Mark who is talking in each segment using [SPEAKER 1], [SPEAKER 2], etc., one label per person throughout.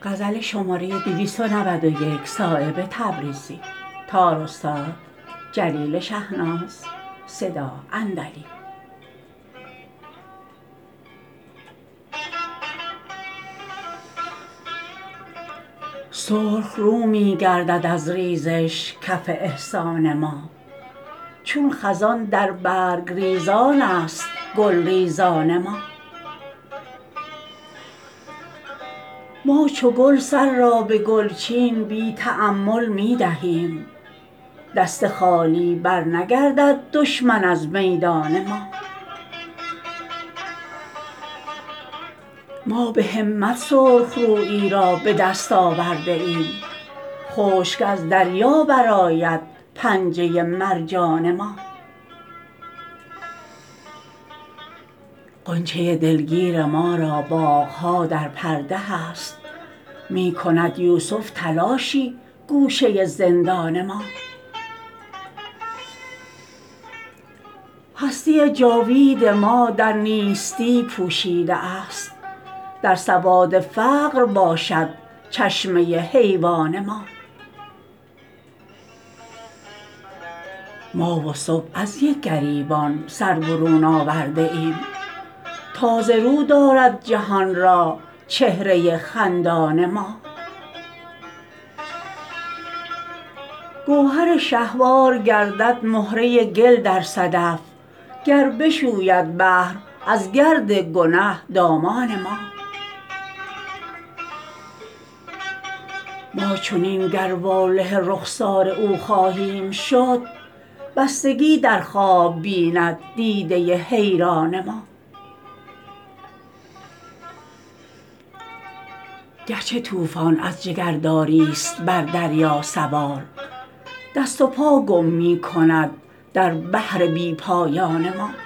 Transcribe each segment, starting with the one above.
[SPEAKER 1] سرخ رو می گردد از ریزش کف احسان ما چون خزان در برگریزان است گلریزان ما ما چو گل سر را به گلچین بی تأمل می دهیم دست خالی برنگردد دشمن از میدان ما ما به همت سرخ رویی را به دست آورده ایم خشک از دریا برآید پنجه مرجان ما غنچه دلگیر ما را باغ ها در پرده است می کند یوسف تلاشی گوشه زندان ما هستی جاوید ما در نیستی پوشیده است در سواد فقر باشد چشمه حیوان ما ما و صبح از یک گریبان سر برون آورده ایم تازه رو دارد جهان را چهره خندان ما گوهر شهوار گردد مهره گل در صدف گر بشوید بحر از گرد گنه دامان ما ما چنین گر واله رخسار او خواهیم شد بستگی در خواب بیند دیده حیران ما گرچه طوفان از جگرداری است بر دریا سوار دست و پا گم می کند در بحر بی پایان ما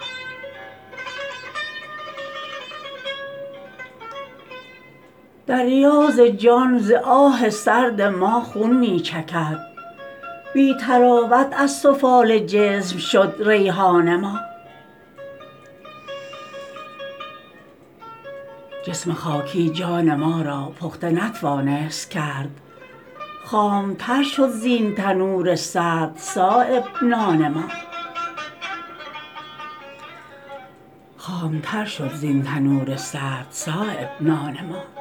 [SPEAKER 1] دریا ز جان ز آه سرد ما خون می چکد بی طراوت از سفال جسم شد ریحان ما جسم خاکی جان ما را پخته نتوانست کرد خامتر شد زین تنور سرد صایب نان ما